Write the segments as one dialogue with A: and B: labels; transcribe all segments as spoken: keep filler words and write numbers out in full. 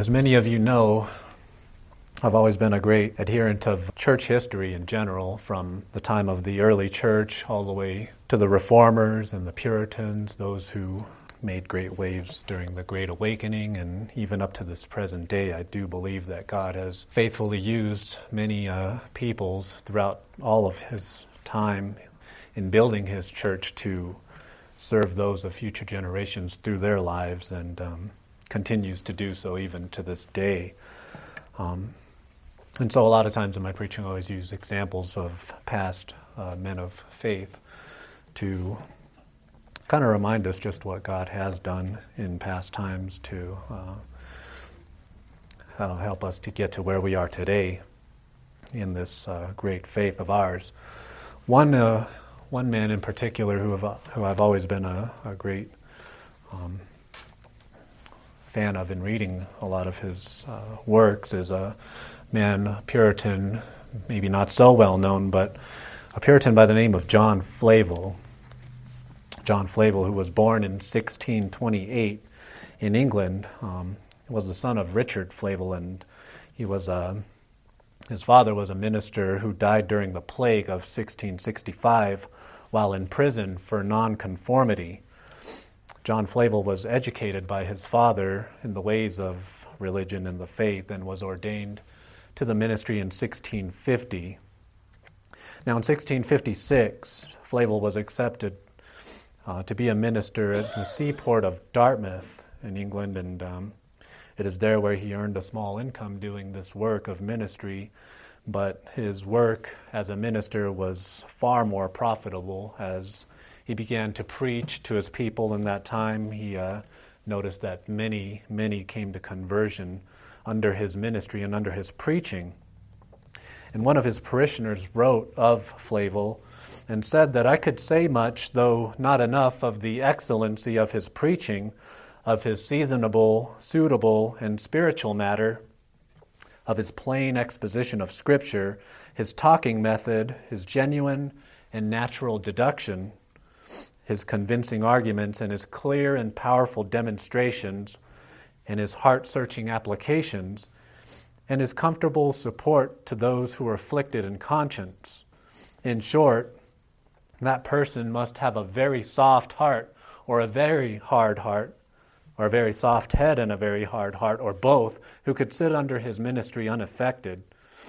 A: As many of you know, I've always been a great adherent of church history in general, from the time of the early church all the way to the Reformers and the Puritans, those who made great waves during the Great Awakening, and even up to this present day. I do believe that God has faithfully used many uh, peoples throughout all of his time in building his church to serve those of future generations through their lives, and um, continues to do so even to this day. Um, and so a lot of times in my preaching I always use examples of past uh, men of faith to kind of remind us just what God has done in past times to uh, uh, help us to get to where we are today in this uh, great faith of ours. One uh, one man in particular who, have, who I've always been a, a great um, fan of in reading a lot of his uh, works is a man, a Puritan, maybe not so well known, but a Puritan by the name of John Flavel. John Flavel, who was born in sixteen twenty-eight in England, um, was the son of Richard Flavel, and he was a, his father was a minister who died during the plague of sixteen sixty-five while in prison for nonconformity. John Flavel was educated by his father in the ways of religion and the faith and was ordained to the ministry in sixteen fifty. Now in sixteen fifty-six, Flavel was accepted uh, to be a minister at the seaport of Dartmouth in England, and um, it is there where he earned a small income doing this work of ministry. But his work as a minister was far more profitable as he began to preach to his people in that time. He uh, noticed that many, many came to conversion under his ministry and under his preaching. And one of his parishioners wrote of Flavel and said that I could say much, though not enough, of the excellency of his preaching, of his seasonable, suitable, and spiritual matter, of his plain exposition of Scripture, his talking method, his genuine and natural deduction, his convincing arguments, and his clear and powerful demonstrations, and his heart-searching applications, and his comfortable support to those who are afflicted in conscience. In short, that person must have a very soft heart, or a very hard heart, or a very soft head and a very hard heart, or both, who could sit under his ministry unaffected.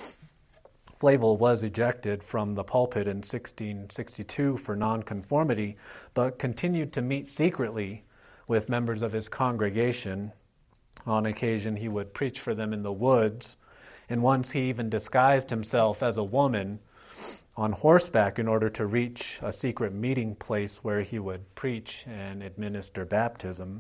A: Flavel was ejected from the pulpit in sixteen sixty-two for nonconformity, but continued to meet secretly with members of his congregation. On occasion, he would preach for them in the woods, and once he even disguised himself as a woman on horseback in order to reach a secret meeting place where he would preach and administer baptism.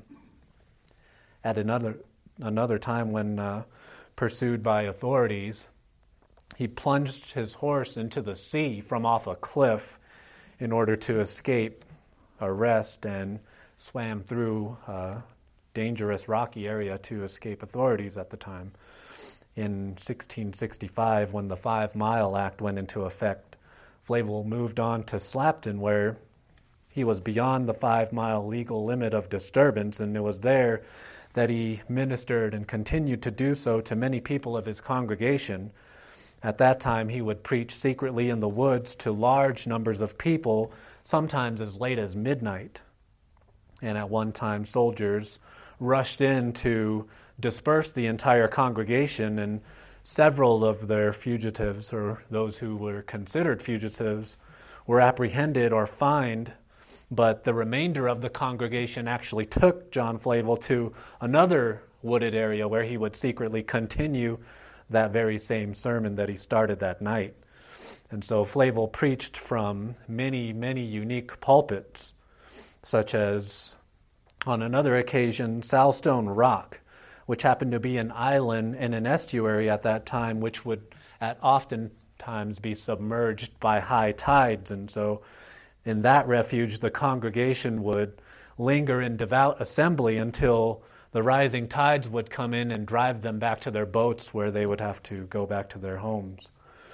A: At another another time, when uh, pursued by authorities, he plunged his horse into the sea from off a cliff in order to escape arrest, and swam through a dangerous rocky area to escape authorities at the time. In sixteen sixty-five, when the Five Mile Act went into effect, Flavel moved on to Slapton, where he was beyond the five-mile legal limit of disturbance, and it was there that he ministered and continued to do so to many people of his congregation. At that time, he would preach secretly in the woods to large numbers of people, sometimes as late as midnight. And at one time, soldiers rushed in to disperse the entire congregation, and several of their fugitives, or those who were considered fugitives, were apprehended or fined. But the remainder of the congregation actually took John Flavel to another wooded area where he would secretly continue that very same sermon that he started that night. And so Flavel preached from many, many unique pulpits, such as, on another occasion, Salstone Rock, which happened to be an island in an estuary at that time, which would at often times be submerged by high tides. And so in that refuge, the congregation would linger in devout assembly until the rising tides would come in and drive them back to their boats, where they would have to go back to their homes.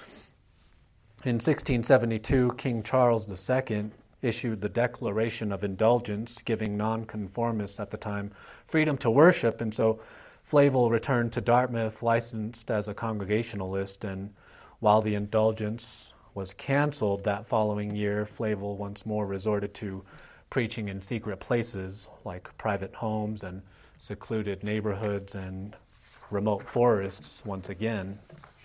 A: In sixteen seventy-two, King Charles the Second issued the Declaration of Indulgence, giving nonconformists at the time freedom to worship, and so Flavel returned to Dartmouth licensed as a Congregationalist, and while the indulgence was canceled that following year, Flavel once more resorted to preaching in secret places like private homes and secluded neighborhoods and remote forests once again.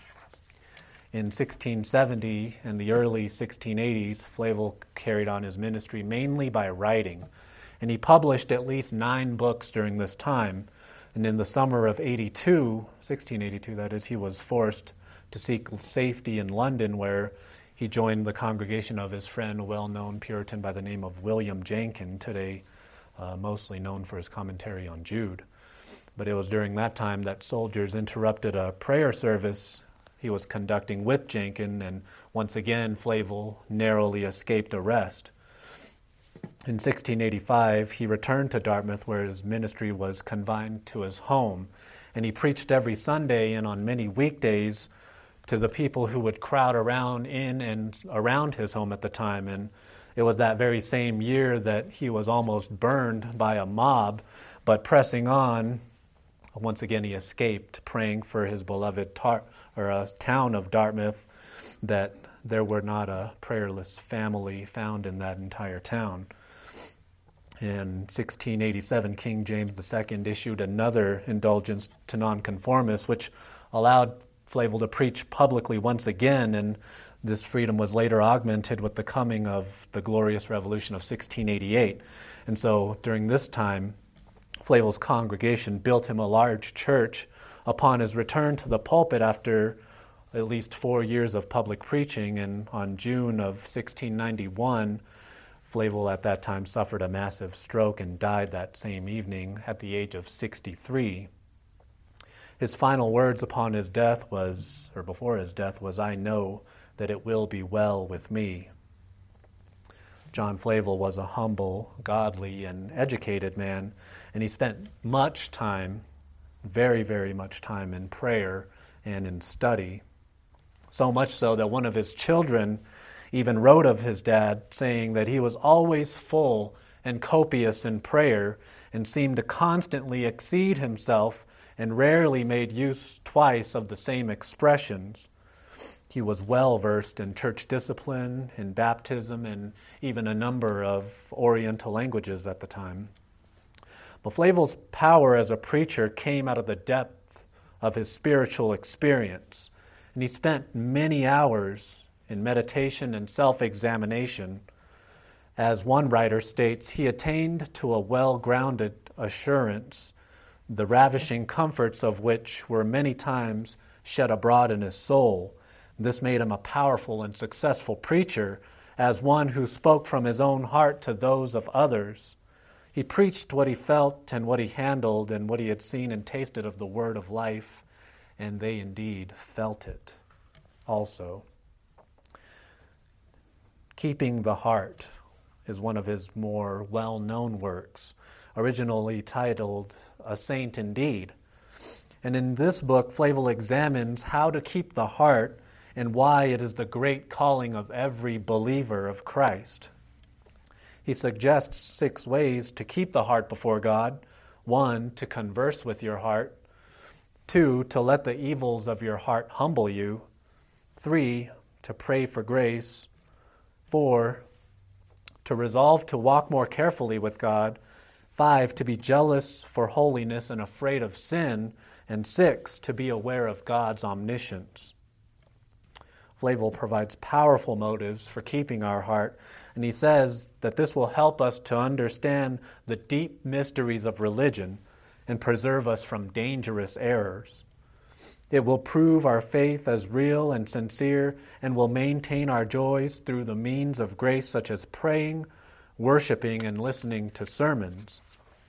A: In sixteen seventy and the early sixteen eighties, Flavel carried on his ministry mainly by writing, and he published at least nine books during this time. And in the summer of eighty-two, sixteen eighty-two that is, he was forced to seek safety in London, where he joined the congregation of his friend, a well-known Puritan by the name of William Jenkin, today uh, mostly known for his commentary on Jude. But it was during that time that soldiers interrupted a prayer service he was conducting with Jenkin, and once again Flavel narrowly escaped arrest. In sixteen eighty-five, he returned to Dartmouth, where his ministry was confined to his home, and he preached every Sunday and on many weekdays to the people who would crowd around in and around his home at the time. And it was that very same year that he was almost burned by a mob, but pressing on, once again he escaped, praying for his beloved tar- or uh, town of Dartmouth, that there were not a prayerless family found in that entire town. In sixteen eighty-seven, King James the Second issued another indulgence to nonconformists, which allowed Flavel to preach publicly once again, and this freedom was later augmented with the coming of the Glorious Revolution of sixteen eighty-eight. And so during this time, Flavel's congregation built him a large church upon his return to the pulpit after at least four years of public preaching, and on June of sixteen ninety-one, Flavel at that time suffered a massive stroke and died that same evening at the age of sixty-three. His final words upon his death was, or before his death, was, "I know that it will be well with me." John Flavel was a humble, godly, and educated man, and he spent much time, very, very much time in prayer and in study. So much so that one of his children even wrote of his dad, saying that he was always full and copious in prayer and seemed to constantly exceed himself and rarely made use twice of the same expressions. He was well versed in church discipline, in baptism, and even a number of Oriental languages at the time. But Flavel's power as a preacher came out of the depth of his spiritual experience, and he spent many hours in meditation and self-examination. As one writer states, he attained to a well-grounded assurance, the ravishing comforts of which were many times shed abroad in his soul. This made him a powerful and successful preacher, as one who spoke from his own heart to those of others. He preached what he felt and what he handled and what he had seen and tasted of the word of life, and they indeed felt it also. Keeping the Heart is one of his more well-known works, originally titled A Saint Indeed. And in this book, Flavel examines how to keep the heart and why it is the great calling of every believer of Christ. He suggests six ways to keep the heart before God. One, to converse with your heart. Two, to let the evils of your heart humble you. Three, to pray for grace. Four, to resolve to walk more carefully with God. Five, to be jealous for holiness and afraid of sin. And six, to be aware of God's omniscience. Flavel provides powerful motives for keeping our heart, and he says that this will help us to understand the deep mysteries of religion and preserve us from dangerous errors. It will prove our faith as real and sincere and will maintain our joys through the means of grace such as praying, worshiping, and listening to sermons.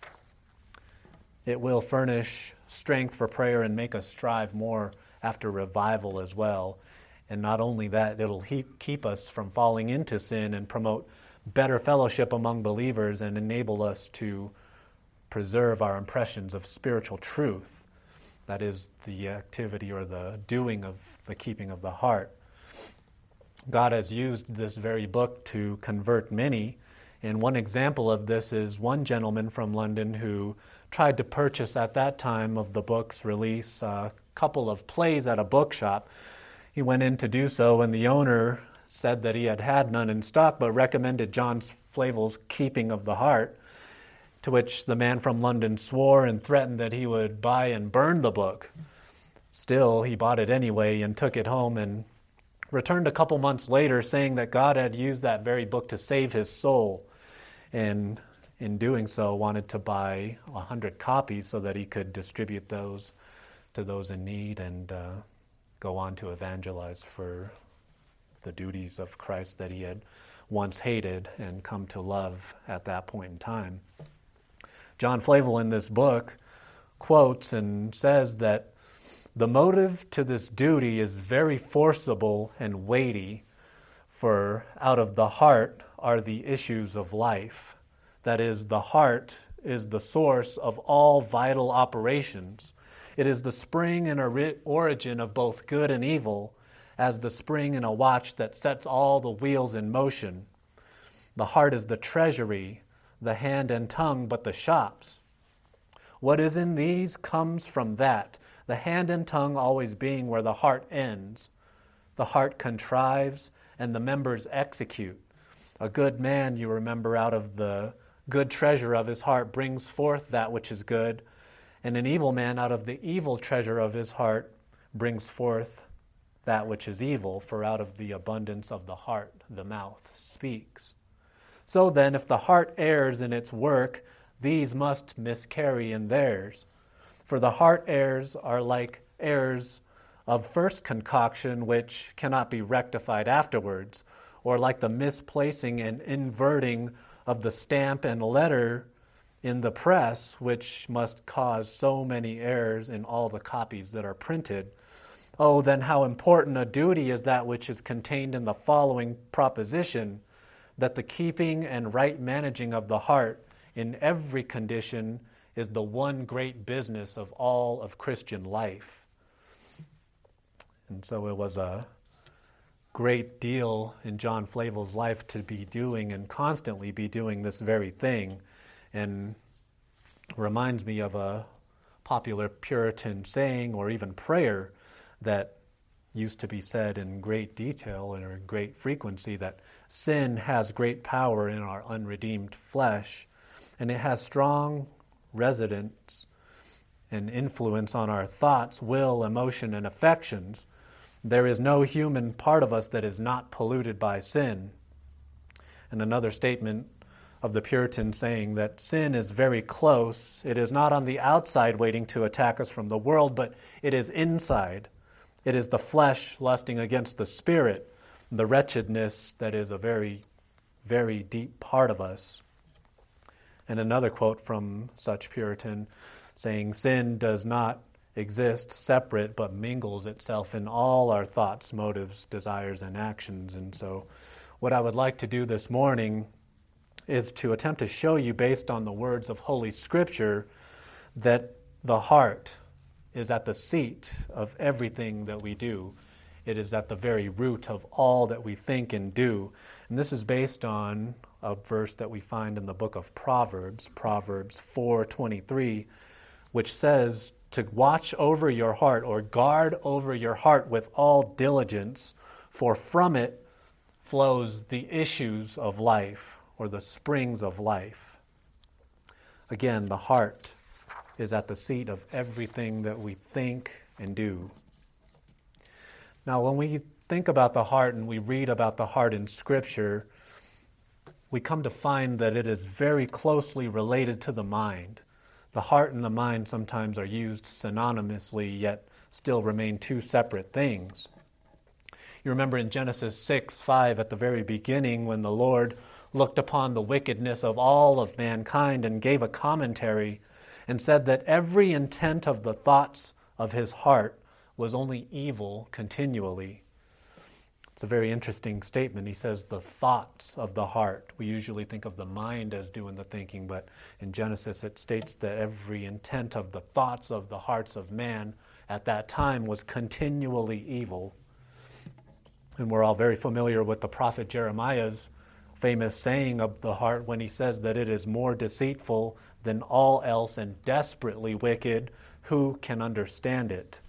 A: It will furnish strength for prayer and make us strive more after revival as well. And not only that, it'll he- keep us from falling into sin and promote better fellowship among believers and enable us to preserve our impressions of spiritual truth. That is the activity or the doing of the keeping of the heart. God has used this very book to convert many, And one example of this is one gentleman from London who tried to purchase at that time of the book's release a couple of plays at a bookshop. He went in to do so, and the owner said that he had had none in stock, but recommended John Flavel's Keeping of the Heart, to which the man from London swore and threatened that he would buy and burn the book. Still, he bought it anyway and took it home and returned a couple months later saying that God had used that very book to save his soul, and in doing so wanted to buy a hundred copies so that he could distribute those to those in need and uh, go on to evangelize for the duties of Christ that he had once hated and come to love at that point in time. John Flavel in this book quotes and says that the motive to this duty is very forcible and weighty, for out of the heart are the issues of life. That is, the heart is the source of all vital operations. It is the spring and ori- origin of both good and evil, as the spring in a watch that sets all the wheels in motion. The heart is the treasury, the hand and tongue but the shops. What is in these comes from that, the hand and tongue always being where the heart ends. The heart contrives and the members execute. A good man, you remember, out of the good treasure of his heart brings forth that which is good, and an evil man out of the evil treasure of his heart brings forth that which is evil, for out of the abundance of the heart the mouth speaks. So then, if the heart errs in its work, these must miscarry in theirs. For the heart errors are like errors of first concoction, which cannot be rectified afterwards, or like the misplacing and inverting of the stamp and letter in the press, which must cause so many errors in all the copies that are printed. Oh, then how important a duty is that which is contained in the following proposition, that the keeping and right managing of the heart in every condition is the one great business of all of Christian life. And so it was a great deal in John Flavel's life to be doing and constantly be doing this very thing, and reminds me of a popular Puritan saying or even prayer that used to be said in great detail and in great frequency, that sin has great power in our unredeemed flesh, and it has strong residence and influence on our thoughts, will, emotion, and affections. There is no human part of us that is not polluted by sin. And another statement of the Puritan saying that sin is very close. It is not on the outside waiting to attack us from the world, but it is inside. It is the flesh lusting against the spirit, the wretchedness that is a very, very deep part of us. And another quote from such Puritan saying, sin does not exist separate, but mingles itself in all our thoughts, motives, desires, and actions. And so what I would like to do this morning is to attempt to show you, based on the words of Holy Scripture, that the heart is at the seat of everything that we do. It is at the very root of all that we think and do. And this is based on a verse that we find in the book of Proverbs, Proverbs four twenty-three, which says to watch over your heart, or guard over your heart with all diligence, for from it flows the issues of life, or the springs of life. Again, the heart is at the seat of everything that we think and do. Now, when we think about the heart and we read about the heart in Scripture, we come to find that it is very closely related to the mind. The heart and the mind sometimes are used synonymously, yet still remain two separate things. You remember in Genesis six five, at the very beginning, when the Lord looked upon the wickedness of all of mankind and gave a commentary and said that every intent of the thoughts of his heart was only evil continually. It's a very interesting statement. He says the thoughts of the heart. We usually think of the mind as doing the thinking, but in Genesis it states that every intent of the thoughts of the hearts of man at that time was continually evil. And we're all very familiar with the prophet Jeremiah's famous saying of the heart when he says that it is more deceitful than all else and desperately wicked. Who can understand it?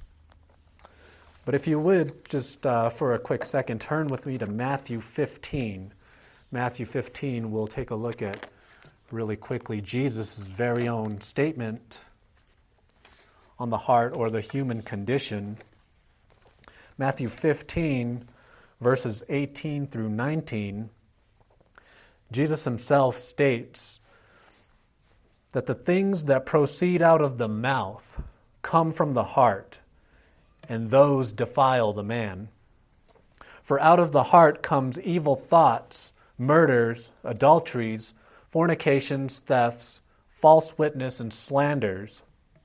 A: But if you would, just uh, for a quick second, turn with me to Matthew fifteen. Matthew fifteen, we'll take a look at really quickly Jesus' very own statement on the heart or the human condition. Matthew fifteen, verses eighteen through nineteen, Jesus himself states that the things that proceed out of the mouth come from the heart, and those defile the man. For out of the heart comes evil thoughts, murders, adulteries, fornications, thefts, false witness, and slanders.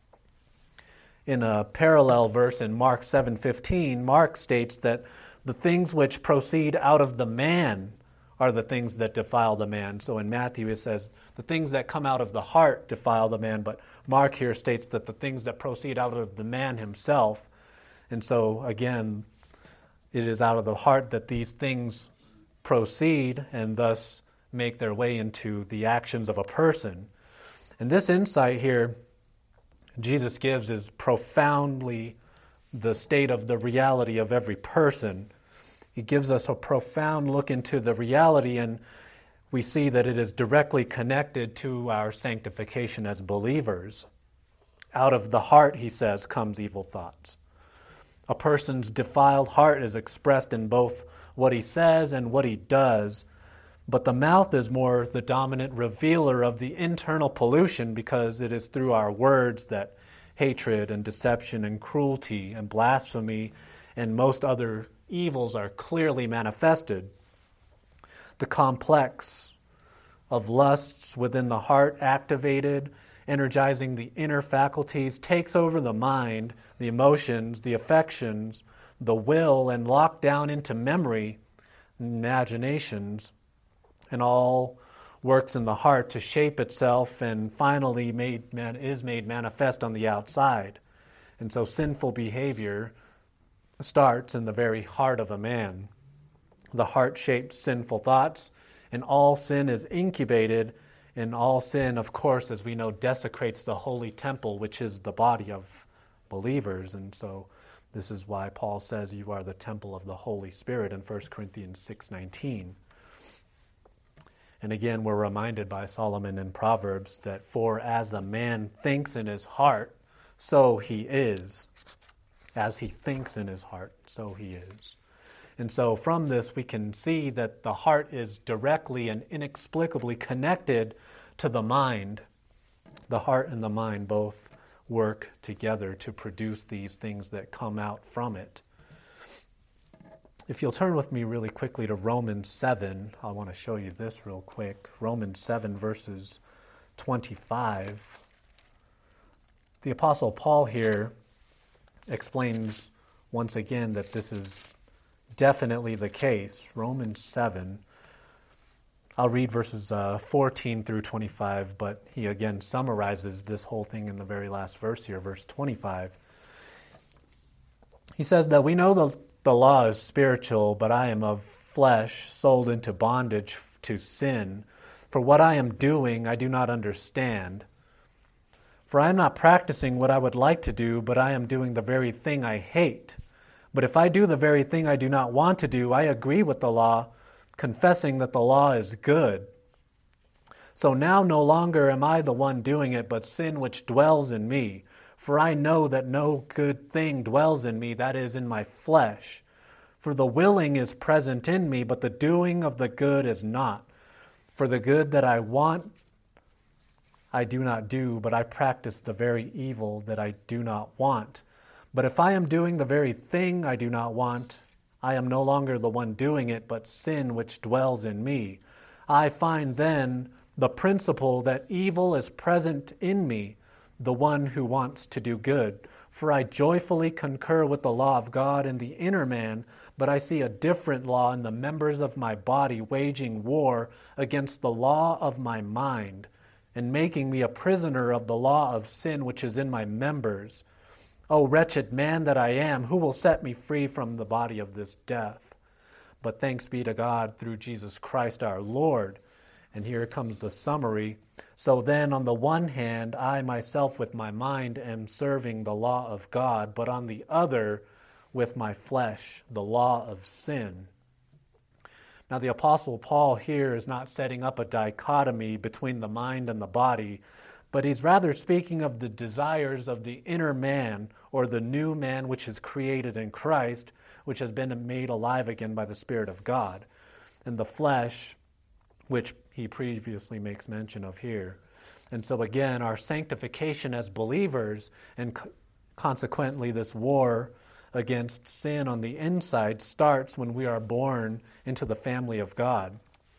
A: In a parallel verse in Mark seven fifteen, Mark states that the things which proceed out of the man are the things that defile the man. So in Matthew it says the things that come out of the heart defile the man, but Mark here states that the things that proceed out of the man himself. And so again, it is out of the heart that these things proceed and thus make their way into the actions of a person. And this insight here Jesus gives is profoundly the state of the reality of every person. He gives us a profound look into the reality, and we see that it is directly connected to our sanctification as believers. Out of the heart, he says, comes evil thoughts. A person's defiled heart is expressed in both what he says and what he does, but the mouth is more the dominant revealer of the internal pollution because it is through our words that hatred and deception and cruelty and blasphemy and most other evils are clearly manifested. The complex of lusts within the heart activated, energizing the inner faculties, takes over the mind, the emotions, the affections, the will, and locked down into memory, imaginations, and all works in the heart to shape itself and finally made man, is made manifest on the outside. And so sinful behavior starts in the very heart of a man. The heart shapes sinful thoughts, and all sin is incubated, and all sin, of course, as we know, desecrates the holy temple, which is the body of believers. And so this is why Paul says you are the temple of the Holy Spirit in First Corinthians six nineteen. And again, we're reminded by Solomon in Proverbs that for as a man thinks in his heart, so he is. As he thinks in his heart, so he is. And so from this, we can see that the heart is directly and inexplicably connected to the mind. The heart and the mind both work together to produce these things that come out from it. If you'll turn with me really quickly to Romans seven, I want to show you this real quick. Romans seven, verses twenty-five. The Apostle Paul here explains once again that this is definitely the case. Romans seven. I'll read verses uh, fourteen through twenty-five, but he again summarizes this whole thing in the very last verse here, verse twenty-five. He says that we know the, the law is spiritual, but I am of flesh, sold into bondage to sin. For what I am doing, I do not understand. For I am not practicing what I would like to do, but I am doing the very thing I hate. But if I do the very thing I do not want to do, I agree with the law, confessing that the law is good. So now no longer am I the one doing it, but sin which dwells in me. For I know that no good thing dwells in me, that is, in my flesh. For the willing is present in me, but the doing of the good is not. For the good that I want, I do not do, but I practice the very evil that I do not want. But if I am doing the very thing I do not want, I am no longer the one doing it, but sin which dwells in me. I find then the principle that evil is present in me, the one who wants to do good. For I joyfully concur with the law of God in the inner man, but I see a different law in the members of my body, waging war against the law of my mind, and making me a prisoner of the law of sin which is in my members. O wretched man that I am, who will set me free from the body of this death? but thanks be to God through Jesus Christ our Lord. And here comes the summary. So then, on the one hand, I myself with my mind am serving the law of God, but on the other, with my flesh, the law of sin. Now, the Apostle Paul here is not setting up a dichotomy between the mind and the body, but he's rather speaking of the desires of the inner man, or the new man which is created in Christ, which has been made alive again by the Spirit of God, and the flesh, which he previously makes mention of here. And so again, our sanctification as believers, and co- consequently this war against sin on the inside, starts when we are born into the family of God.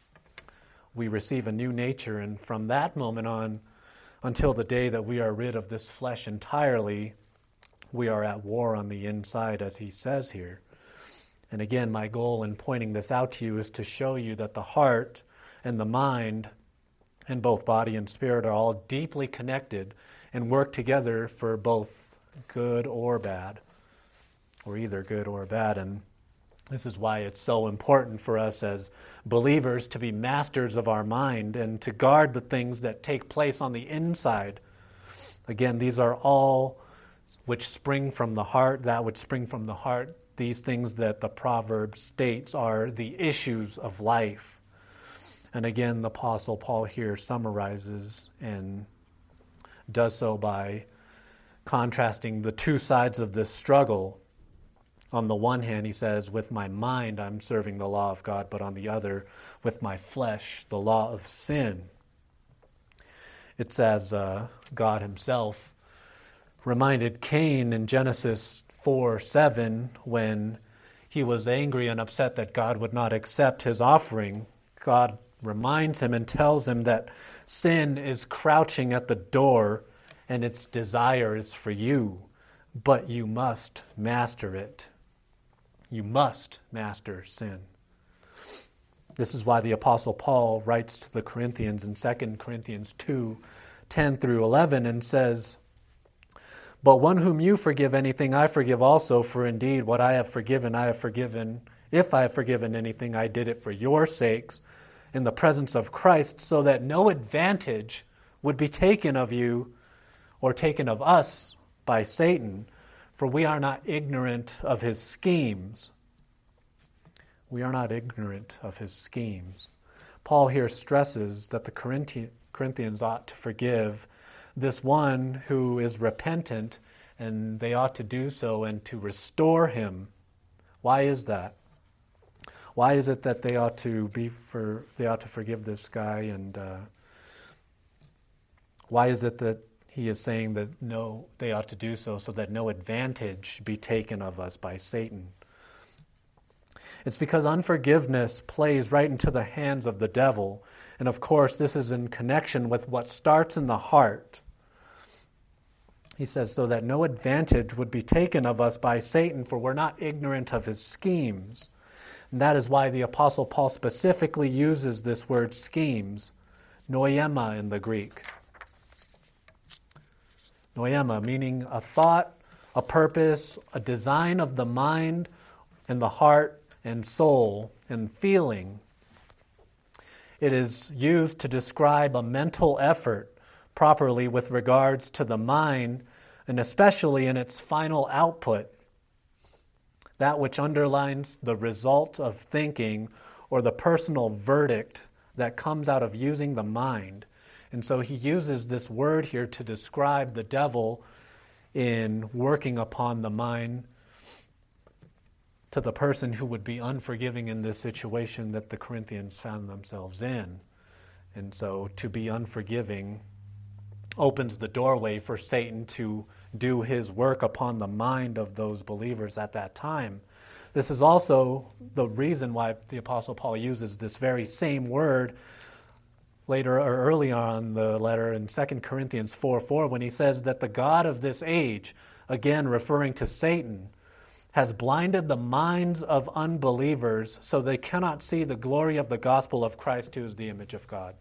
A: We receive a new nature, and from that moment on, until the day that we are rid of this flesh entirely, we are at war on the inside, as he says here. And again, my goal in pointing this out to you is to show you that the heart and the mind, and both body and spirit, are all deeply connected and work together for both good or bad, or either good or bad. And this is why it's so important for us as believers to be masters of our mind and to guard the things that take place on the inside. Again, these are all which spring from the heart, that which spring from the heart. These things that the proverb states are the issues of life. And again, the Apostle Paul here summarizes and does so by contrasting the two sides of this struggle. On the one hand, he says, with my mind I'm serving the law of God, but on the other, with my flesh, the law of sin. It's as uh, God himself reminded Cain in Genesis four seven, when he was angry and upset that God would not accept his offering. God reminds him and tells him that sin is crouching at the door and its desire is for you, but you must master it. You must master sin. This is why the Apostle Paul writes to the Corinthians in Second Corinthians two ten through eleven and says, but one whom you forgive anything, I forgive also, for indeed what I have forgiven, I have forgiven. If I have forgiven anything, I did it for your sakes, in the presence of Christ, so that no advantage would be taken of you or taken of us by Satan, for we are not ignorant of his schemes. We are not ignorant of his schemes. Paul here stresses that the Corinthians ought to forgive this one who is repentant, and they ought to do so and to restore him. Why is that? Why is it that they ought to be for they ought to forgive this guy, and uh, why is it that he is saying that no, they ought to do so so that no advantage be taken of us by Satan? It's because unforgiveness plays right into the hands of the devil, and of course this is in connection with what starts in the heart. He says, so that no advantage would be taken of us by Satan, for we're not ignorant of his schemes. And that is why the Apostle Paul specifically uses this word schemes, noema in the Greek. Noema, meaning a thought, a purpose, a design of the mind and the heart and soul and feeling. It is used to describe a mental effort properly with regards to the mind, and especially in its final output, that which underlines the result of thinking or the personal verdict that comes out of using the mind. And so he uses this word here to describe the devil in working upon the mind to the person who would be unforgiving in this situation that the Corinthians found themselves in. And so to be unforgiving opens the doorway for Satan to do his work upon the mind of those believers at that time. This is also the reason why the Apostle Paul uses this very same word later or early on in the letter in Second Corinthians four four when he says that the God of this age, again referring to Satan, has blinded the minds of unbelievers so they cannot see the glory of the gospel of Christ, who is the image of God.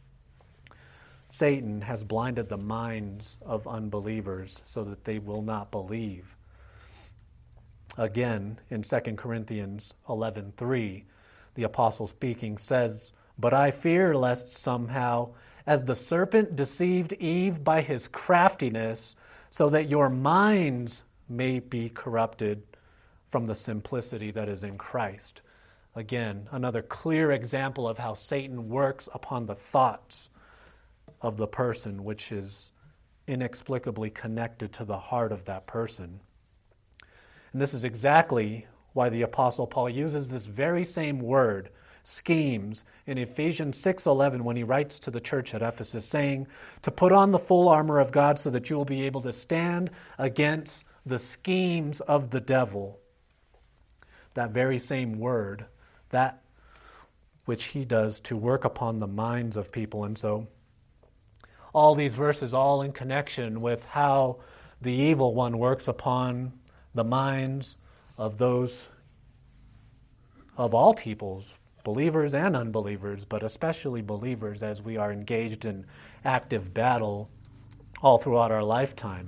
A: Satan has blinded the minds of unbelievers so that they will not believe. Again, in Second Corinthians eleven three, the apostle speaking, says, "But I fear lest somehow, as the serpent deceived Eve by his craftiness, so that your minds may be corrupted from the simplicity that is in Christ." Again, another clear example of how Satan works upon the thoughts of the person, which is inexplicably connected to the heart of that person. And this is exactly why the Apostle Paul uses this very same word, schemes, in Ephesians six eleven when he writes to the church at Ephesus, saying, to put on the full armor of God so that you will be able to stand against the schemes of the devil. That very same word, that which he does to work upon the minds of people. And so all these verses, all in connection with how the evil one works upon the minds of those, of all peoples, believers and unbelievers, but especially believers as we are engaged in active battle all throughout our lifetime.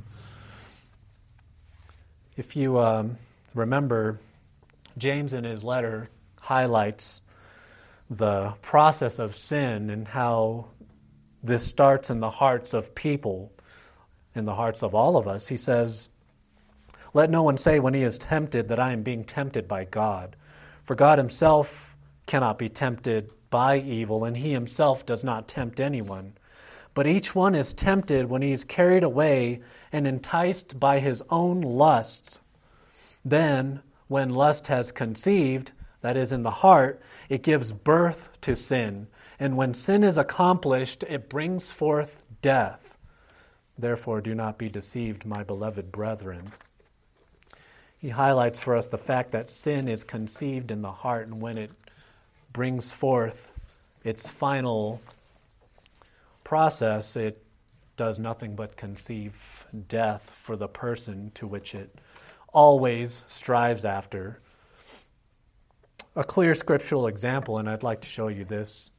A: If you um, remember, James in his letter highlights the process of sin and how this starts in the hearts of people, in the hearts of all of us. He says, "Let no one say when he is tempted that I am being tempted by God. For God himself cannot be tempted by evil, and he himself does not tempt anyone. But each one is tempted when he is carried away and enticed by his own lusts. Then, when lust has conceived, that is in the heart, it gives birth to sin. And when sin is accomplished, it brings forth death. Therefore, do not be deceived, my beloved brethren." He highlights for us the fact that sin is conceived in the heart, and when it brings forth its final process, it does nothing but conceive death for the person to which it always strives after. A clear scriptural example, and I'd like to show you this,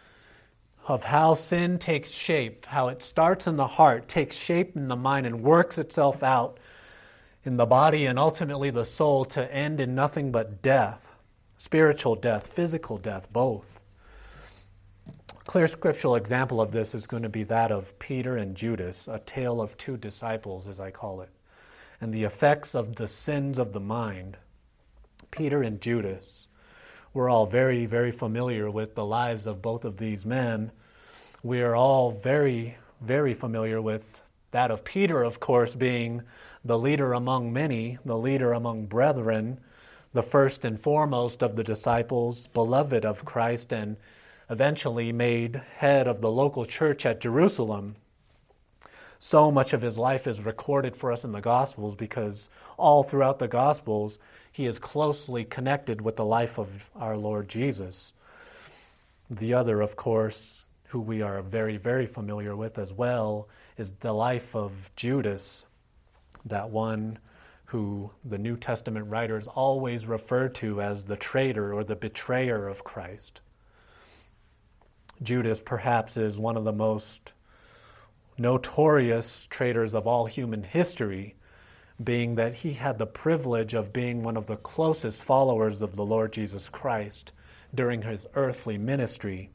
A: of how sin takes shape, how it starts in the heart, takes shape in the mind, and works itself out in the body and ultimately the soul to end in nothing but death, spiritual death, physical death, both. A clear scriptural example of this is going to be that of Peter and Judas, a tale of two disciples, as I call it, and the effects of the sins of the mind. Peter and Judas. We're all very, very familiar with the lives of both of these men. We are all very, very familiar with that of Peter, of course, being the leader among many, the leader among brethren, the first and foremost of the disciples, beloved of Christ, and eventually made head of the local church at Jerusalem. So much of his life is recorded for us in the Gospels because all throughout the Gospels, he is closely connected with the life of our Lord Jesus. The other, of course, who we are very, very familiar with as well, is the life of Judas, that one who the New Testament writers always refer to as the traitor or the betrayer of Christ. Judas perhaps is one of the most notorious traitors of all human history, being that he had the privilege of being one of the closest followers of the Lord Jesus Christ during his earthly ministry.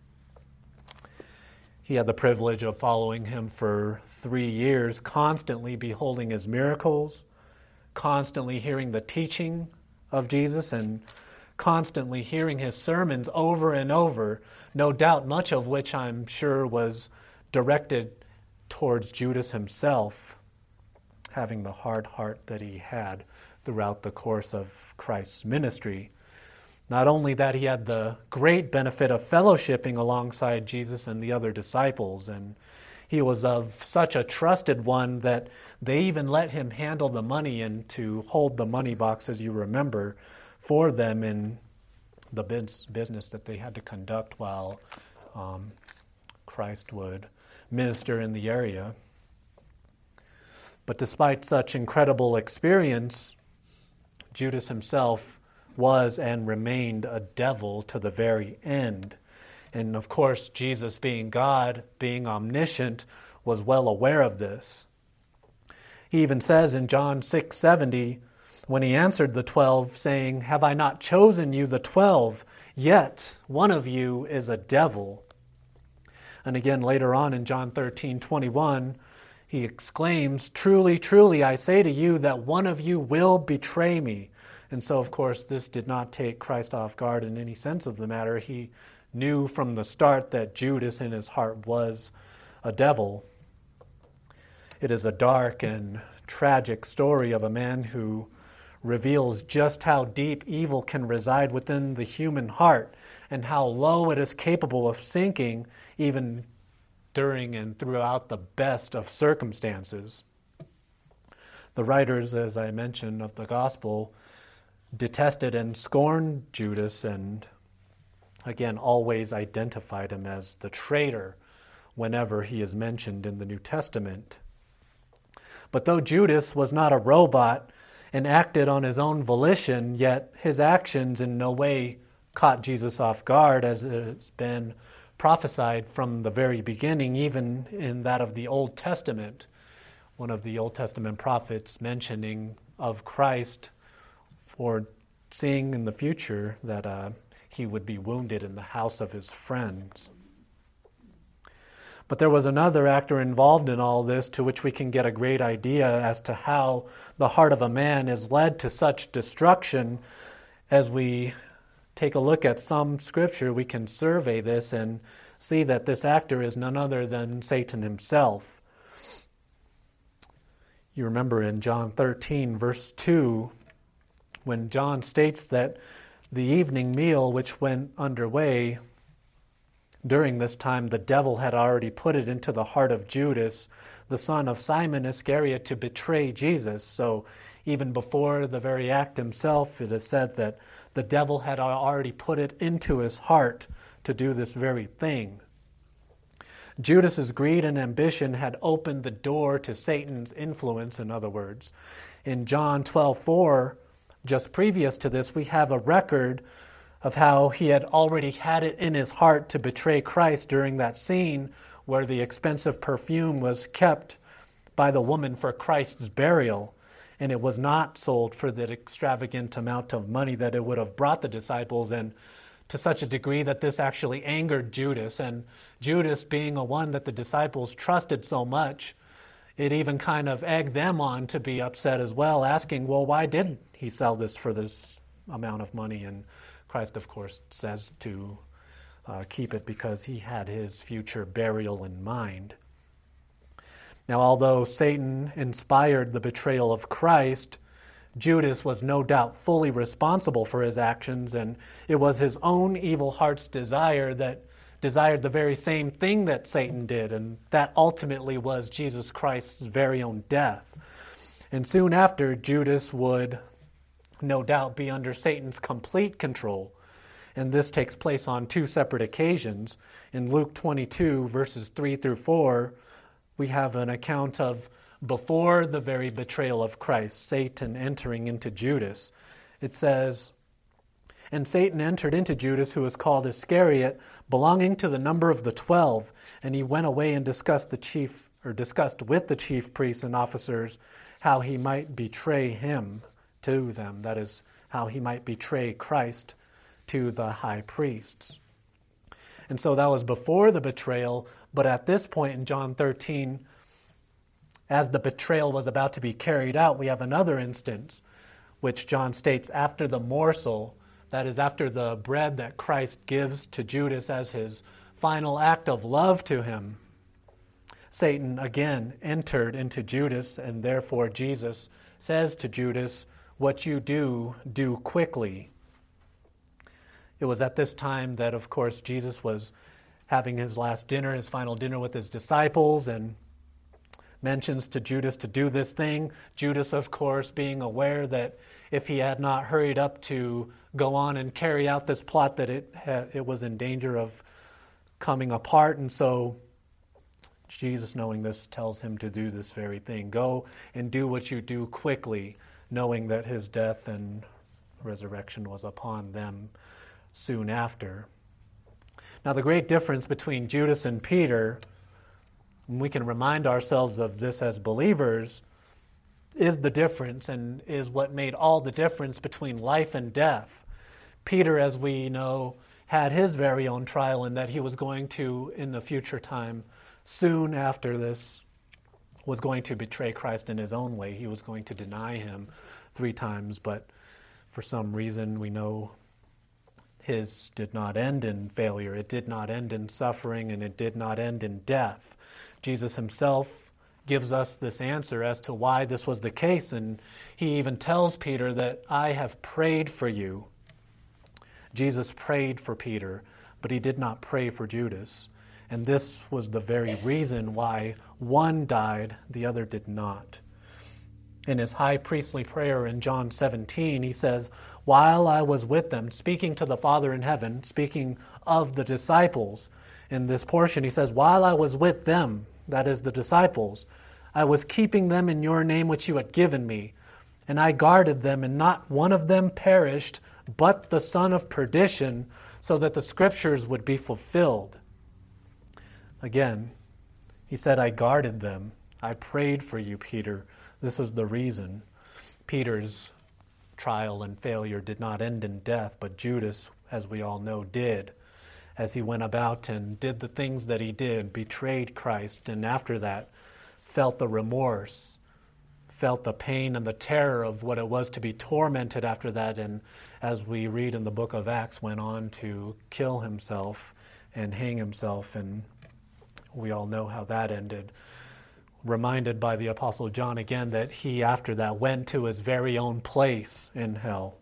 A: He had the privilege of following him for three years, constantly beholding his miracles, constantly hearing the teaching of Jesus, and constantly hearing his sermons over and over, no doubt much of which I'm sure was directed towards Judas himself, having the hard heart that he had throughout the course of Christ's ministry. Not only that, he had the great benefit of fellowshipping alongside Jesus and the other disciples, and he was of such a trusted one that they even let him handle the money and to hold the money box, as you remember, for them in the business that they had to conduct while um, Christ would minister in the area. But despite such incredible experience, Judas himself was and remained a devil to the very end. And of course, Jesus, being God, being omniscient, was well aware of this. He even says in John six seventy, when he answered the twelve, saying, "Have I not chosen you, the twelve, Yet one of you is a devil." And again, later on in John thirteen twenty-one, he exclaims, "Truly, truly, I say to you that one of you will betray me." And so, of course, this did not take Christ off guard in any sense of the matter. He knew from the start that Judas in his heart was a devil. It is a dark and tragic story of a man who reveals just how deep evil can reside within the human heart and how low it is capable of sinking even during and throughout the best of circumstances. The writers, as I mentioned, of the gospel detested and scorned Judas and, again, always identified him as the traitor whenever he is mentioned in the New Testament. But though Judas was not a robot and acted on his own volition, yet his actions in no way caught Jesus off guard, as it has been prophesied from the very beginning, even in that of the Old Testament. One of the Old Testament prophets mentioning of Christ foreseeing in the future that uh, he would be wounded in the house of his friends. But there was another actor involved in all this to which we can get a great idea as to how the heart of a man is led to such destruction. As we take a look at some scripture, we can survey this and see that this actor is none other than Satan himself. You remember in John thirteen, verse two, when John states that the evening meal which went underway, during this time the devil had already put it into the heart of Judas, the son of Simon Iscariot, to betray Jesus. So even before the very act himself, it is said that the devil had already put it into his heart to do this very thing. Judas's greed and ambition had opened the door to Satan's influence, in other words. In John twelve four, just previous to this, we have a record of how he had already had it in his heart to betray Christ during that scene where the expensive perfume was kept by the woman for Christ's burial, and it was not sold for the extravagant amount of money that it would have brought the disciples, and to such a degree that this actually angered Judas. And Judas, being a one that the disciples trusted so much, it even kind of egged them on to be upset as well, asking, well, why didn't he sell this for this amount of money? And Christ, of course, says to uh, keep it because he had his future burial in mind. Now, although Satan inspired the betrayal of Christ, Judas was no doubt fully responsible for his actions, and it was his own evil heart's desire that desired the very same thing that Satan did, and that ultimately was Jesus Christ's very own death. And soon after, Judas would no doubt be under Satan's complete control. And this takes place on two separate occasions. In Luke twenty-two, verses three through four, we have an account of before the very betrayal of Christ, Satan entering into Judas. It says, "And Satan entered into Judas, who was called Iscariot, belonging to the number of the twelve. And he went away and discussed the chief, or discussed with the chief priests and officers how he might betray him to them." That is, how he might betray Christ to the high priests. And so that was before the betrayal, but at this point in John thirteen, as the betrayal was about to be carried out, we have another instance, which John states after the morsel, that is, after the bread that Christ gives to Judas as his final act of love to him. Satan again entered into Judas, and therefore Jesus says to Judas, "What you do, do quickly." It was at this time that, of course, Jesus was having his last dinner, his final dinner with his disciples, and mentions to Judas to do this thing. Judas, of course, being aware that if he had not hurried up to go on and carry out this plot, that it ha- it was in danger of coming apart. And so Jesus, knowing this, tells him to do this very thing. Go and do what you do quickly, knowing that his death and resurrection was upon them soon after. Now, the great difference between Judas and Peter, and we can remind ourselves of this as believers, is the difference and is what made all the difference between life and death. Peter, as we know, had his very own trial in that he was going to, in the future time, soon after this, was going to betray Christ in his own way. He was going to deny him three times, but for some reason we know his did not end in failure. It did not end in suffering, and it did not end in death. Jesus himself gives us this answer as to why this was the case, and he even tells Peter that I have prayed for you. Jesus prayed for Peter, but he did not pray for Judas. And this was the very reason why one died, the other did not. In his high priestly prayer in John seventeen, he says, while I was with them, speaking to the Father in heaven, speaking of the disciples, in this portion he says, while I was with them, that is the disciples, I was keeping them in your name which you had given me, and I guarded them, and not one of them perished, but the son of perdition, so that the scriptures would be fulfilled. Again, he said, I guarded them. I prayed for you, Peter. This was the reason. Peter's trial and failure did not end in death, but Judas, as we all know, did. As he went about and did the things that he did, betrayed Christ, and after that felt the remorse, felt the pain and the terror of what it was to be tormented after that, and as we read in the book of Acts, went on to kill himself and hang himself, and we all know how that ended. Reminded by the Apostle John again that he, after that, went to his very own place in hell.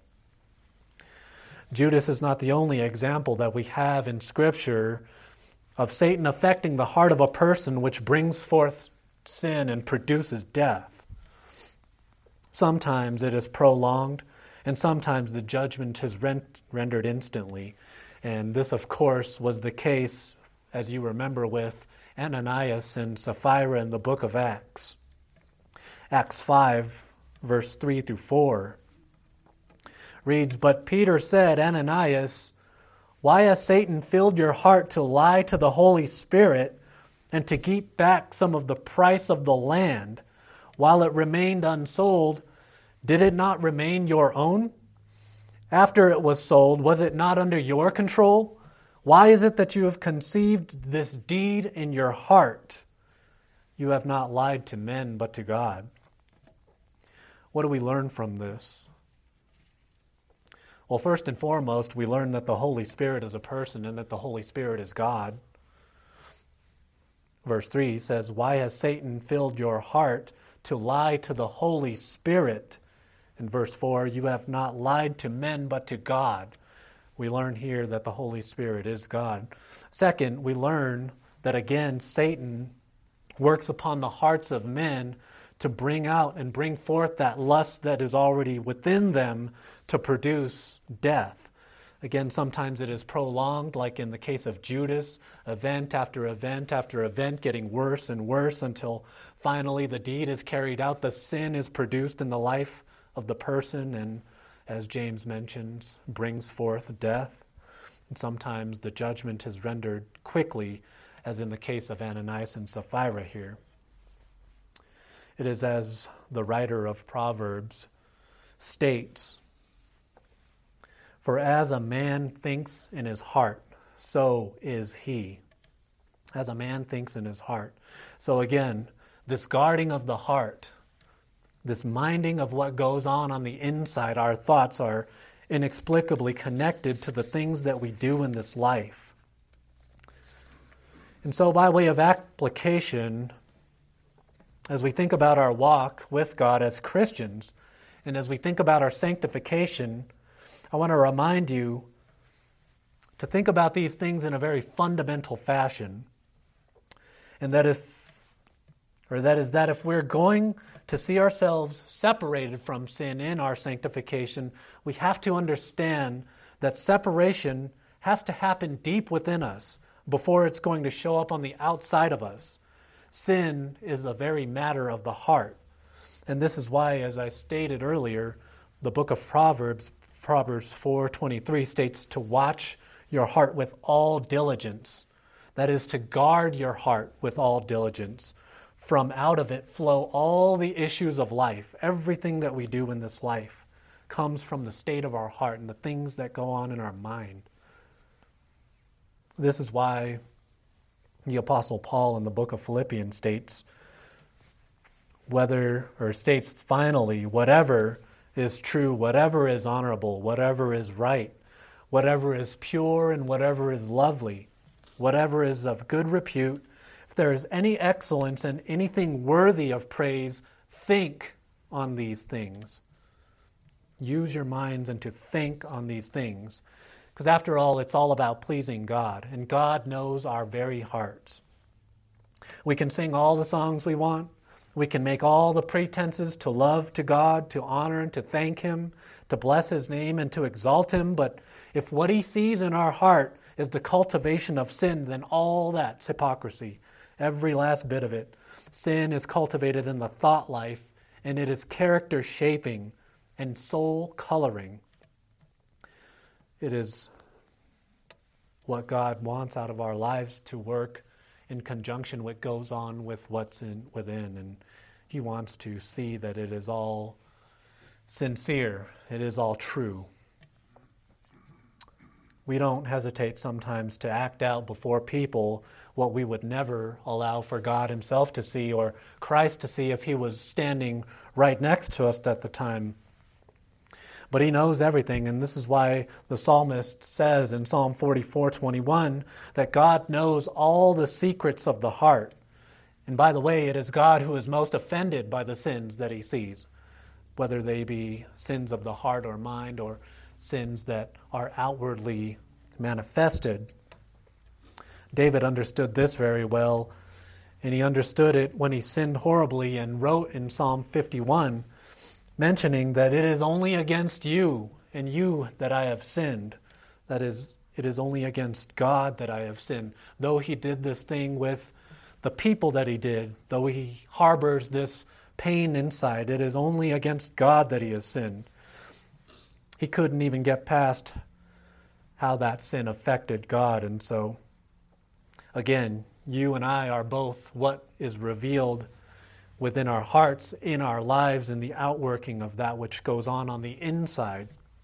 A: Judas is not the only example that we have in Scripture of Satan affecting the heart of a person, which brings forth sin and produces death. Sometimes it is prolonged, and sometimes the judgment is rent, rendered instantly. And this, of course, was the case, as you remember, with Ananias and Sapphira in the book of Acts. Acts five, verse three through four reads, but Peter said, Ananias, why has Satan filled your heart to lie to the Holy Spirit and to keep back some of the price of the land while it remained unsold? Did it not remain your own? After it was sold, was it not under your control? Why is it that you have conceived this deed in your heart? You have not lied to men, but to God. What do we learn from this? Well, first and foremost, we learn that the Holy Spirit is a person and that the Holy Spirit is God. Verse three says, why has Satan filled your heart to lie to the Holy Spirit? In verse four, you have not lied to men, but to God. We learn here that the Holy Spirit is God. Second, we learn that again, Satan works upon the hearts of men to bring out and bring forth that lust that is already within them to produce death. Again, sometimes it is prolonged, like in the case of Judas, event after event after event, getting worse and worse until finally the deed is carried out. The sin is produced in the life of the person and, as James mentions, brings forth death. And sometimes the judgment is rendered quickly, as in the case of Ananias and Sapphira here. It is as the writer of Proverbs states, for as a man thinks in his heart, so is he. As a man thinks in his heart. So again, this guarding of the heart, this minding of what goes on on the inside, our thoughts are inexplicably connected to the things that we do in this life. And so by way of application, as we think about our walk with God as Christians, and as we think about our sanctification, I want to remind you to think about these things in a very fundamental fashion. And that if, or that is that if we're going to see ourselves separated from sin in our sanctification, we have to understand that separation has to happen deep within us before it's going to show up on the outside of us. Sin is a very matter of the heart. And this is why, as I stated earlier, the book of Proverbs, Proverbs four twenty-three states to watch your heart with all diligence. That is to guard your heart with all diligence. From out of it flow all the issues of life, everything that we do in this life comes from the state of our heart and the things that go on in our mind. This is why the Apostle Paul in the book of Philippians states, whether, or states finally, whatever is true, whatever is honorable, whatever is right, whatever is pure and whatever is lovely, whatever is of good repute, if there is any excellence and anything worthy of praise, think on these things. Use your minds and to think on these things. Because after all, it's all about pleasing God, and God knows our very hearts. We can sing all the songs we want. We can make all the pretenses to love to God, to honor and to thank Him, to bless His name and to exalt Him. But if what He sees in our heart is the cultivation of sin, then all that's hypocrisy. Every last bit of it. Sin is cultivated in the thought life, and it is character shaping and soul coloring. It is what God wants out of our lives to work in conjunction with what goes on with what's in within. And He wants to see that it is all sincere. It is all true. We don't hesitate sometimes to act out before people what we would never allow for God Himself to see or Christ to see if He was standing right next to us at the time. But He knows everything, and this is why the psalmist says in Psalm forty-four twenty-one that God knows all the secrets of the heart. And by the way, it is God who is most offended by the sins that He sees, whether they be sins of the heart or mind or sins that are outwardly manifested. David understood this very well, and he understood it when he sinned horribly and wrote in Psalm fifty-one, mentioning that it is only against you and you that I have sinned. That is, it is only against God that I have sinned. Though he did this thing with the people that he did, though he harbors this pain inside, it is only against God that he has sinned. He couldn't even get past how that sin affected God. And so, again, you and I are both what is revealed within our hearts, in our lives, in the outworking of that which goes on on the inside.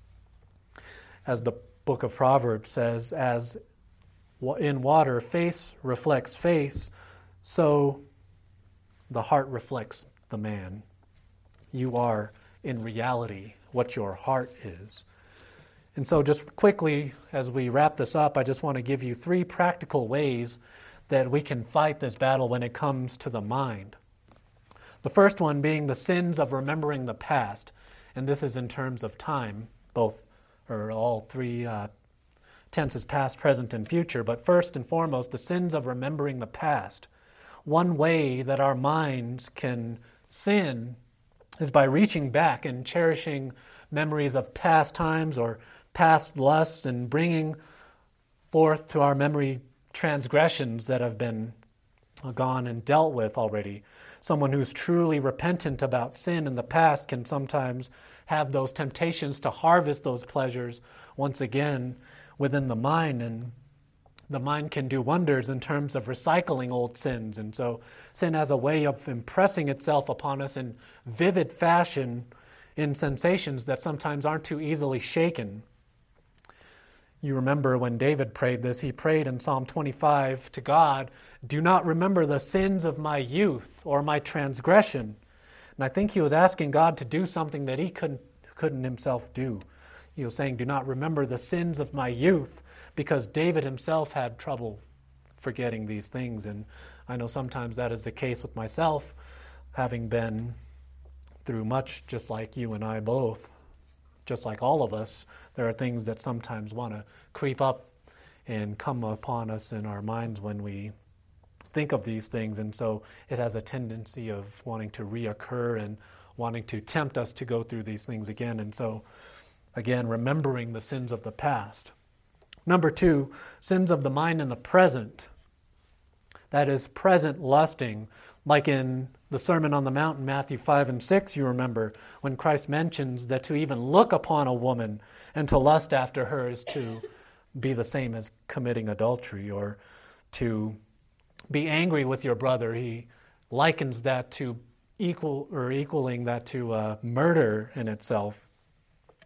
A: As the book of Proverbs says, as in water face reflects face, so the heart reflects the man. You are, in reality, what your heart is. And so just quickly, as we wrap this up, I just want to give you three practical ways that we can fight this battle when it comes to the mind. The first one being the sins of remembering the past. And this is in terms of time, both or all three uh, tenses, past, present, and future. But first and foremost, the sins of remembering the past. One way that our minds can sin is by reaching back and cherishing memories of past times or past lusts and bringing forth to our memory transgressions that have been gone and dealt with already. Someone who's truly repentant about sin in the past can sometimes have those temptations to harvest those pleasures once again within the mind, and the mind can do wonders in terms of recycling old sins. And so sin has a way of impressing itself upon us in vivid fashion in sensations that sometimes aren't too easily shaken. You remember when David prayed this, he prayed in Psalm twenty-five to God, "Do not remember the sins of my youth or my transgression." And I think he was asking God to do something that he couldn't, couldn't himself do. He was saying, "Do not remember the sins of my youth," because David himself had trouble forgetting these things. And I know sometimes that is the case with myself, having been through much just like you and I both. Just like all of us, there are things that sometimes want to creep up and come upon us in our minds when we think of these things. And so it has a tendency of wanting to reoccur and wanting to tempt us to go through these things again. And so, again, remembering the sins of the past. Number two, sins of the mind in the present. That is present lusting, like in the Sermon on the Mount in Matthew five and six, you remember, when Christ mentions that to even look upon a woman and to lust after her is to be the same as committing adultery, or to be angry with your brother. He likens that to equal or equaling that to uh, murder in itself.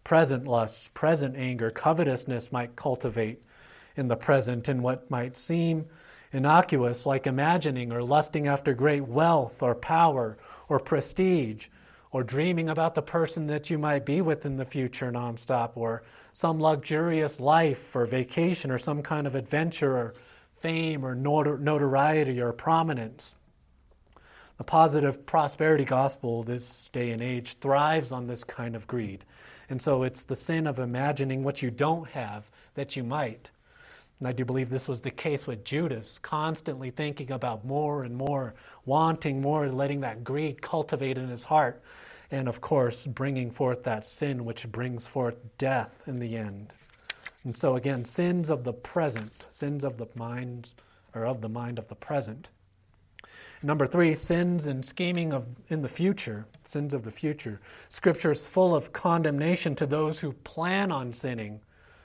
A: present lusts, present anger, covetousness might cultivate in the present, and what might seem innocuous, like imagining or lusting after great wealth or power or prestige, or dreaming about the person that you might be with in the future nonstop, or some luxurious life or vacation or some kind of adventure or fame or notor- notoriety or prominence. The positive prosperity gospel this day and age thrives on this kind of greed. And so it's the sin of imagining what you don't have that you might. And I do believe this was the case with Judas, constantly thinking about more and more, wanting more, letting that greed cultivate in his heart. And of course, bringing forth that sin which brings forth death in the end. And so again, sins of the present, sins of the mind, or of the mind of the present. Number three, sins and scheming of in the future, sins of the future. Scripture is full of condemnation to those who plan on sinning.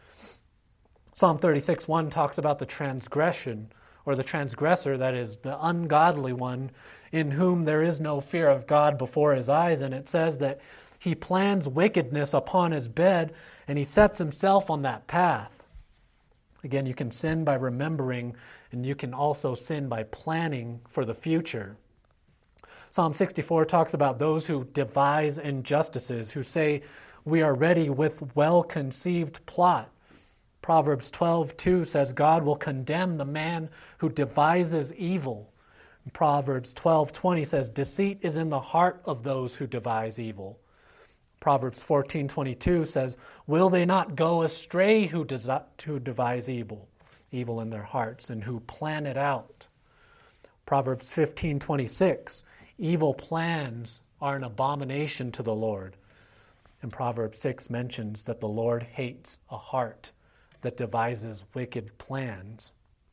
A: Psalm thirty-six one talks about the transgression, or the transgressor, that is, the ungodly one, in whom there is no fear of God before his eyes. And it says that he plans wickedness upon his bed, and he sets himself on that path. Again, you can sin by remembering, and you can also sin by planning for the future. Psalm sixty-four talks about those who devise injustices, who say, we are ready with well-conceived plot. Proverbs twelve two says, God will condemn the man who devises evil. And Proverbs twelve twenty says, deceit is in the heart of those who devise evil. Proverbs fourteen twenty-two says, will they not go astray who, desi- who devise evil, evil in their hearts, and who plan it out? Proverbs fifteen twenty-six, evil plans are an abomination to the Lord. And Proverbs six mentions that the Lord hates a heart that devises wicked plans.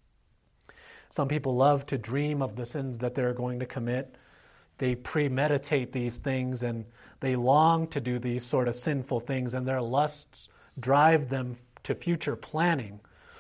A: Some people love to dream of the sins that they're going to commit. They premeditate these things, and they long to do these sort of sinful things, and their lusts drive them to future planning.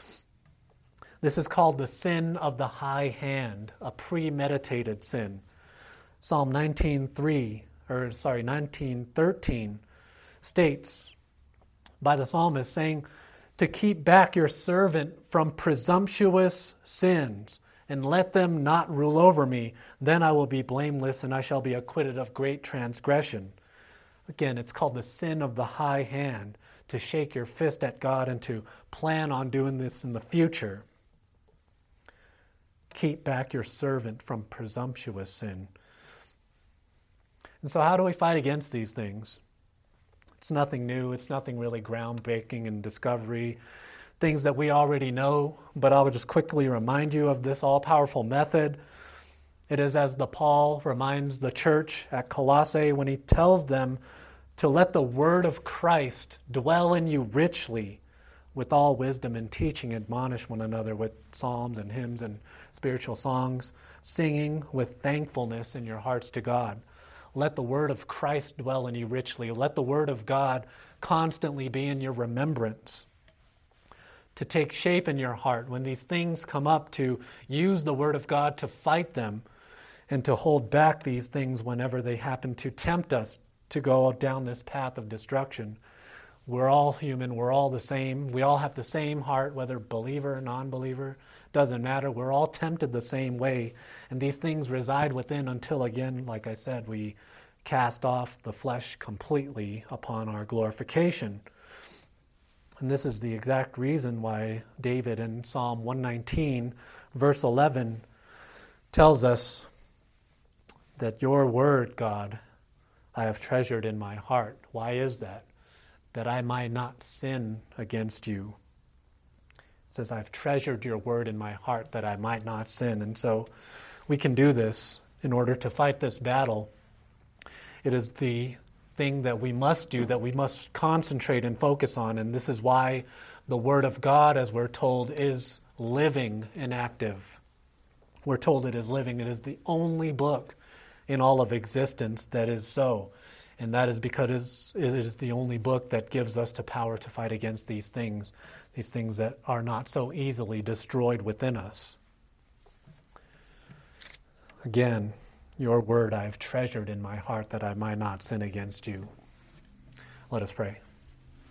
A: This is called the sin of the high hand, a premeditated sin. Psalm nineteen three, or sorry, nineteen thirteen states by the psalmist saying, to keep back your servant from presumptuous sins, and let them not rule over me. Then I will be blameless, and I shall be acquitted of great transgression. Again, it's called the sin of the high hand, to shake your fist at God and to plan on doing this in the future. Keep back your servant from presumptuous sin. And so how do we fight against these things? It's nothing new. It's nothing really groundbreaking in discovery, things that we already know, but I'll just quickly remind you of this all-powerful method. It is as the Paul reminds the church at Colossae when he tells them to let the word of Christ dwell in you richly, with all wisdom and teaching, admonish one another with psalms and hymns and spiritual songs, singing with thankfulness in your hearts to God. Let the word of Christ dwell in you richly. Let the word of God constantly be in your remembrance, to take shape in your heart when these things come up, to use the word of God to fight them and to hold back these things whenever they happen to tempt us to go down this path of destruction. We're all human. We're all the same. We all have the same heart, whether believer or non-believer. Doesn't matter. We're all tempted the same way. And these things reside within until, again, like I said, we cast off the flesh completely upon our glorification. And this is the exact reason why David in Psalm one nineteen, verse eleven, tells us that your word, God, I have treasured in my heart. Why is that? That I might not sin against you. It says, I've treasured your word in my heart that I might not sin. And so we can do this in order to fight this battle. It is the thing that we must do, that we must concentrate and focus on. And this is why the word of God, as we're told, is living and active. We're told it is living. It is the only book in all of existence that is so. And that is because it is the only book that gives us the power to fight against these things, these things that are not so easily destroyed within us. Again, your word I have treasured in my heart that I might not sin against you. Let us pray.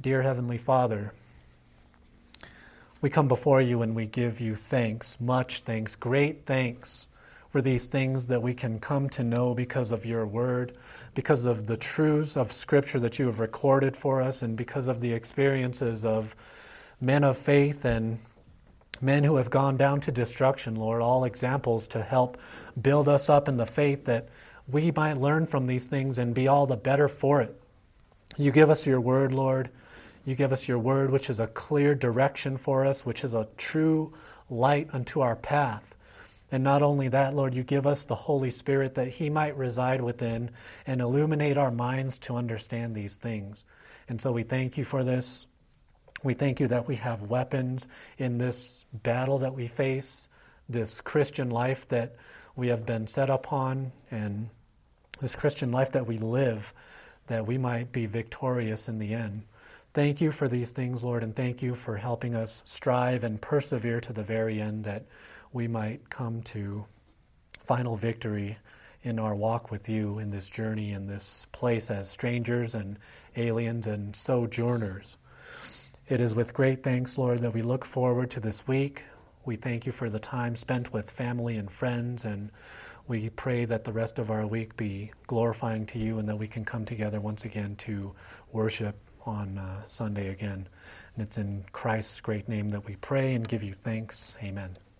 A: Dear Heavenly Father, we come before you and we give you thanks, much thanks, great thanks for these things that we can come to know because of your word, because of the truths of Scripture that you have recorded for us, and because of the experiences of men of faith and men who have gone down to destruction, Lord, all examples to help build us up in the faith that we might learn from these things and be all the better for it. You give us your word, Lord. You give us your word, which is a clear direction for us, which is a true light unto our path. And not only that, Lord, you give us the Holy Spirit that he might reside within and illuminate our minds to understand these things. And so we thank you for this. We thank you that we have weapons in this battle that we face, this Christian life that we have been set upon, and this Christian life that we live, that we might be victorious in the end. Thank you for these things, Lord, and thank you for helping us strive and persevere to the very end, that we might come to final victory in our walk with you in this journey, in this place as strangers and aliens and sojourners. It is with great thanks, Lord, that we look forward to this week. We thank you for the time spent with family and friends, and we pray that the rest of our week be glorifying to you and that we can come together once again to worship on uh, Sunday again. And it's in Christ's great name that we pray and give you thanks. Amen.